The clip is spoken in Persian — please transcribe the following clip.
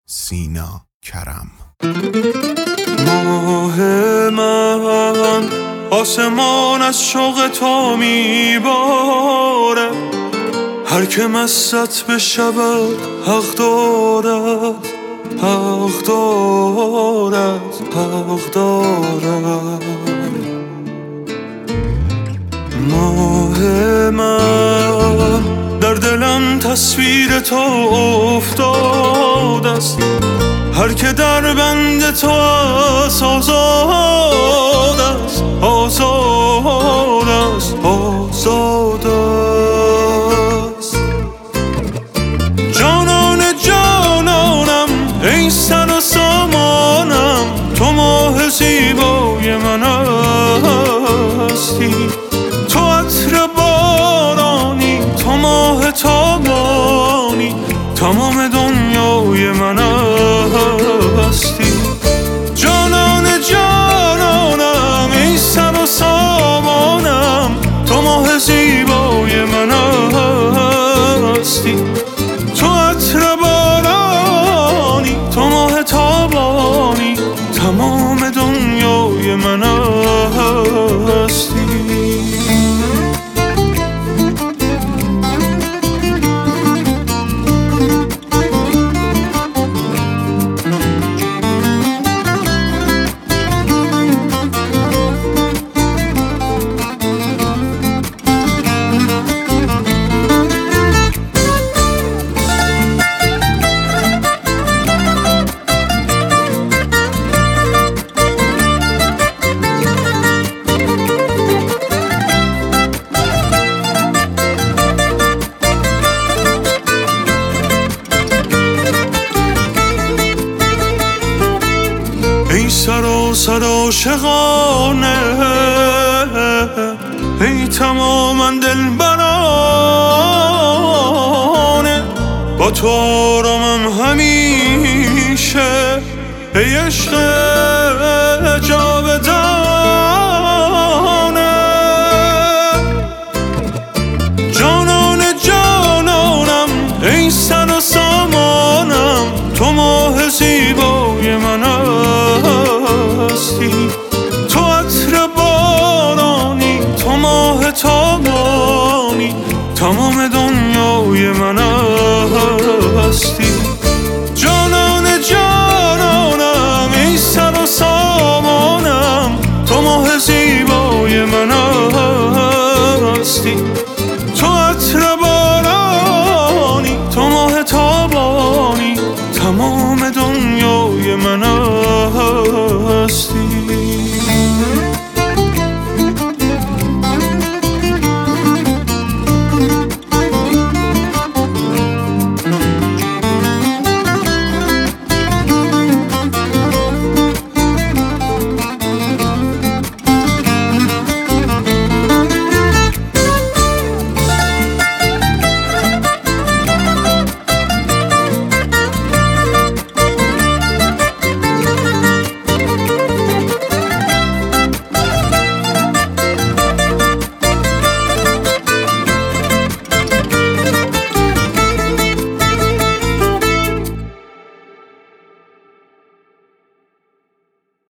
سینا کرم. ماه من آسمان از شوق تو میباره، هر که مست بشود حق دارد، حق دارد، حق دارد. ماه من در دلم تصویر تو افتاده است، هر که در بند تو است آزاد است، آزاد است، آزاد است. جانان جانانم ای سر و سامانم، تو ماه زیبای من هستی. تو عطر بارانی، تو ماه تابانی، تمام دنیای من هستی. جانان جانانم ای سر و سامانم، تو ماه زیبای من هستی. تو عطر بارانی، تو ماه تابانی، تمام دنیای من هستی. ای سراسر عاشقانه، ای تماما دلبرانه، با تو آرامم همیشه، ای عشق جاودانه. جانان جانانم ای سر و سامانم، تو ماه زیبای من هستی. تو عطر بارانی، تو ماه تابانی، تمام دنیای من هستی. جانان جانانم ای سر و سامانم، تو ماه زیبای من هستی. تو عطر بارانی، تو ماه تابانی، تمام دنیای من